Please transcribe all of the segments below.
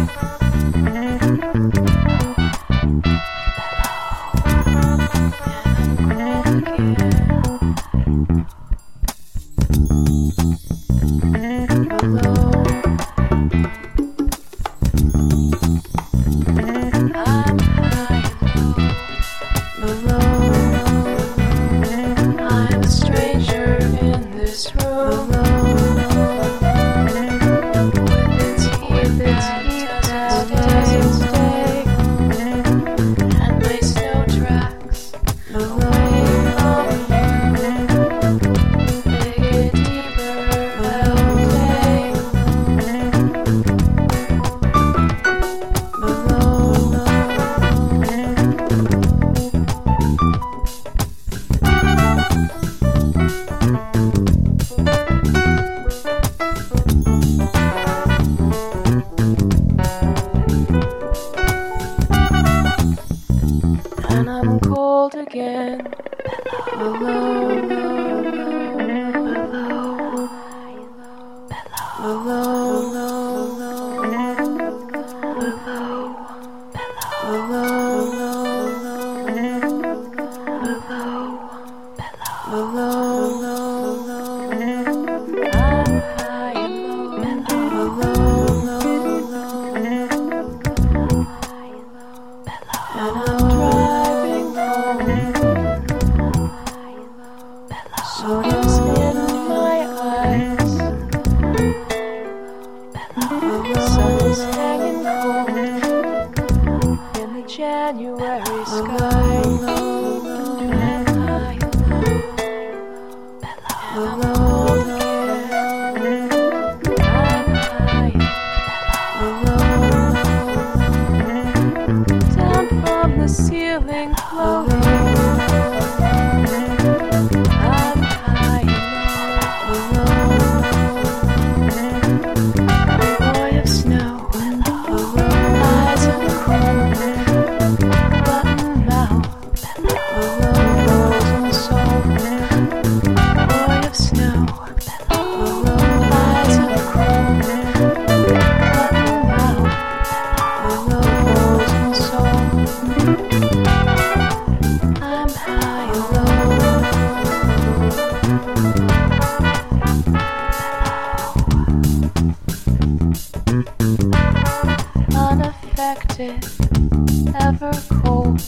Ever cold,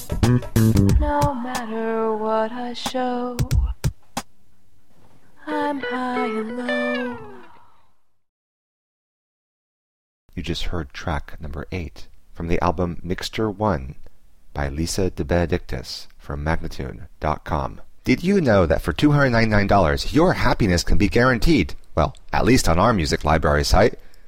no matter what I show, I'm high and low. You just heard track number 8 from the album Mixture 1 by Lisa DeBenedictis from Magnatune.com. Did you know that for $299 your happiness can be guaranteed? Well, at least on our music library site.